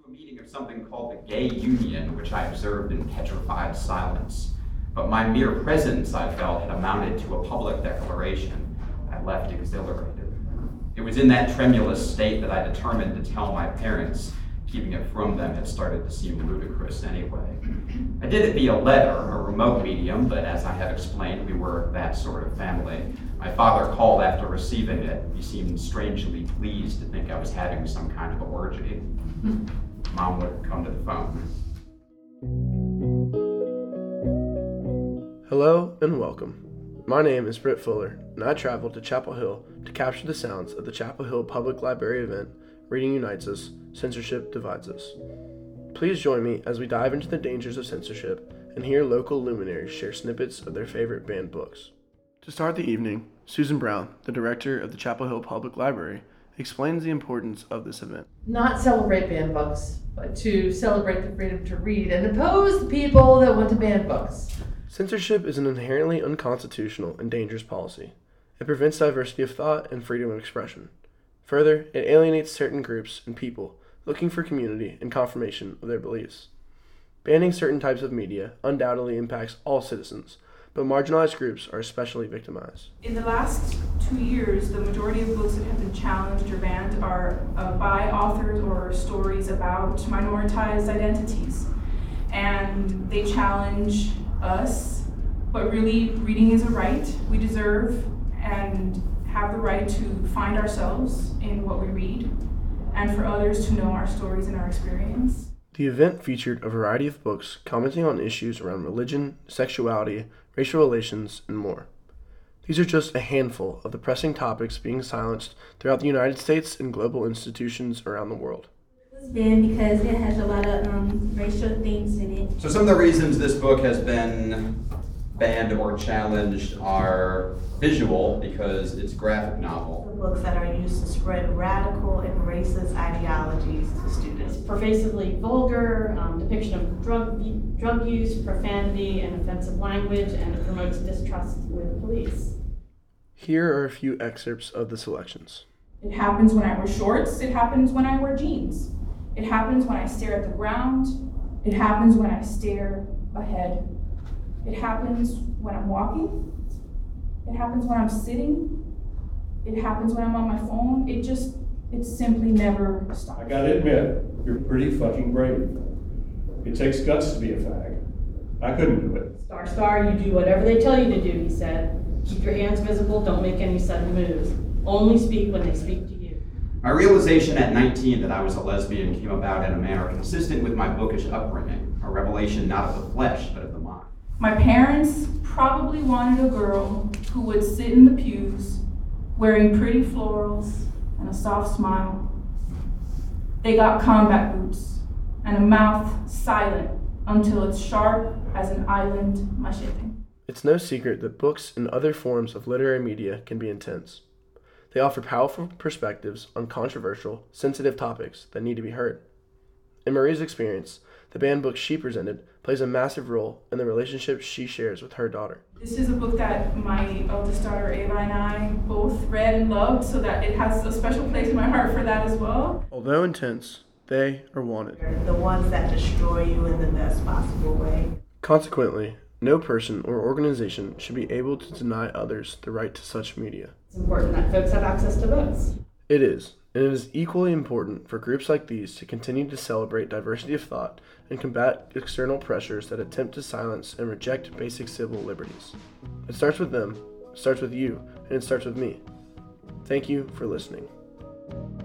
A meeting of something called the Gay Union, which I observed in petrified silence. But my mere presence, I felt, had amounted to a public declaration. I left exhilarated. It was in that tremulous state that I determined to tell my parents. Keeping it from them had started to seem ludicrous anyway. I did it via letter, a remote medium, but as I have explained, we were that sort of family. My father called after receiving it. He seemed strangely pleased to think I was having some kind of orgy. Mom would come to the phone. Hello and welcome. My name is Britt Fuller, and I traveled to Chapel Hill to capture the sounds of the Chapel Hill Public Library event, Reading Unites Us, Censorship Divides Us. Please join me as we dive into the dangers of censorship and hear local luminaries share snippets of their favorite banned books. To start the evening, Susan Brown, the director of the Chapel Hill Public Library, explains the importance of this event. Not celebrate banned books, but to celebrate the freedom to read and oppose the people that want to ban books. Censorship is an inherently unconstitutional and dangerous policy. It prevents diversity of thought and freedom of expression. Further, it alienates certain groups and people looking for community and confirmation of their beliefs. Banning certain types of media undoubtedly impacts all citizens, but marginalized groups are especially victimized. In the last 2 years, the majority of books that have been challenged or banned are by authors or stories about minoritized identities. And they challenge us, but really reading is a right we deserve and have the right to find ourselves in what we read and for others to know our stories and our experience. The event featured a variety of books commenting on issues around religion, sexuality, racial relations, and more. These are just a handful of the pressing topics being silenced throughout the United States and global institutions around the world. It was banned because it has a lot of racial themes in it. So some of the reasons this book has been banned or challenged are visual, because it's a graphic novel. Books that are used to spread radical and racist ideologies to students. Pervasively vulgar, depiction of drug use, profanity, and offensive language, and it promotes distrust with police. Here are a few excerpts of the selections. It happens when I wear shorts. It happens when I wear jeans. It happens when I stare at the ground. It happens when I stare ahead. It happens when I'm walking. It happens when I'm sitting. It happens when I'm on my phone. It simply never stops. I gotta admit, you're pretty fucking brave. It takes guts to be a fag. I couldn't do it. Star, you do whatever they tell you to do, he said. Keep your hands visible, don't make any sudden moves. Only speak when they speak to you. My realization at 19 that I was a lesbian came about in a manner consistent with my bookish upbringing, a revelation not of the flesh, but of the mind. My parents probably wanted a girl who would sit in the pews wearing pretty florals and a soft smile. They got combat boots and a mouth silent until it's sharp as an island machete. It's no secret that books and other forms of literary media can be intense. They offer powerful perspectives on controversial, sensitive topics that need to be heard. In Marie's experience, the banned book she presented plays a massive role in the relationship she shares with her daughter. This is a book that my eldest daughter Ava and I both read and loved, so that it has a special place in my heart for that as well. Although intense, they are wanted. The ones that destroy you in the best possible way. Consequently, no person or organization should be able to deny others the right to such media. It's important that folks have access to books. It is, and it is equally important for groups like these to continue to celebrate diversity of thought and combat external pressures that attempt to silence and reject basic civil liberties. It starts with them, it starts with you, and it starts with me. Thank you for listening.